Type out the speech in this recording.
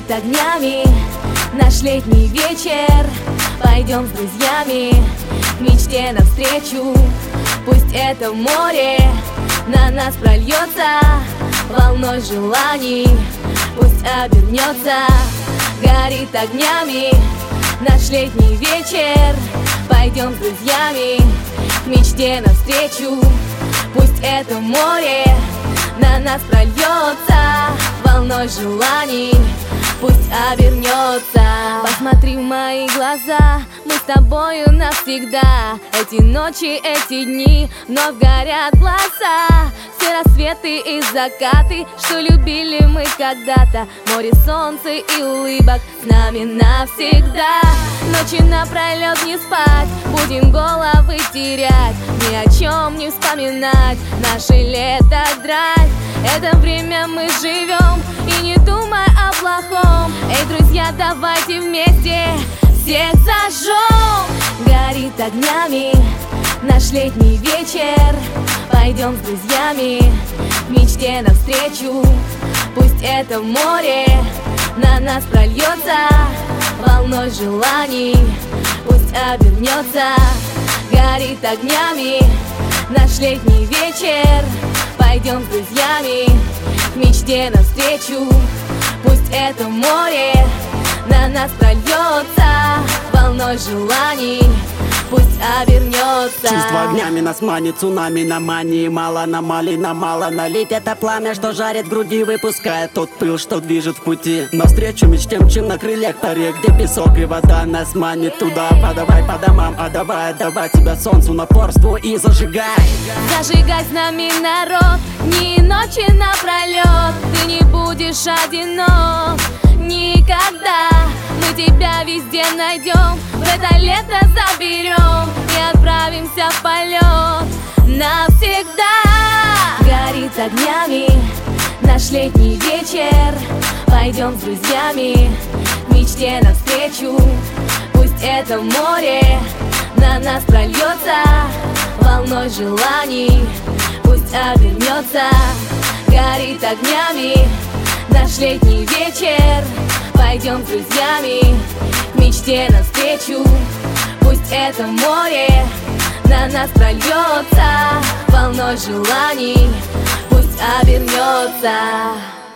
горит огнями наш летний вечер. Пойдем с друзьями к мечте навстречу. Пусть это море на нас прольется волной желаний, пусть обернется. Горит огнями наш летний вечер. Пойдем с друзьями к мечте навстречу. Пусть это море на нас прольется волной желаний, пусть обернется. Посмотри в мои глаза, мы с тобою навсегда. Эти ночи, эти дни вновь горят глаза. Все рассветы и закаты, что любили мы когда-то. Море, солнце и улыбок с нами навсегда. Ночи напролет не спать, будем головы терять, ни о чем не вспоминать наше лето драйв. Это время мы живем и не думай о плохом. Эй, друзья, давайте вместе всех зажжем. Горит огнями наш летний вечер. Пойдем с друзьями к мечте навстречу. Пусть это море на нас прольется волной желаний, пусть обернется. Горит огнями наш летний вечер. Пойдем с друзьями к мечте навстречу. Пусть это море на нас прольется волной желаний, пусть обернется. Чувство огнями нас манит, цунами на мании. Мало намали, на мало налить. Это пламя, что жарит в груди, выпускает тот пыл, что движет в пути. Навстречу мечте мчим на крыльях по реке, где песок и вода нас манит туда. Подавай по домам, отдавай тебя солнцу, напорству и зажигай. Зажигай с нами, народ, дни и ночи напролет. Ты не будешь одинок никогда. Мы тебя везде найдем, в это лето заберем и отправимся в полет навсегда. Горит огнями наш летний вечер. Пойдем с друзьями к мечте навстречу. Пусть это море на нас прольется волной желаний, пусть обернется. Горит огнями наш летний вечер. Пойдем с друзьями к мечте навстречу. Пусть это море на нас прольется волной желаний, пусть обернется.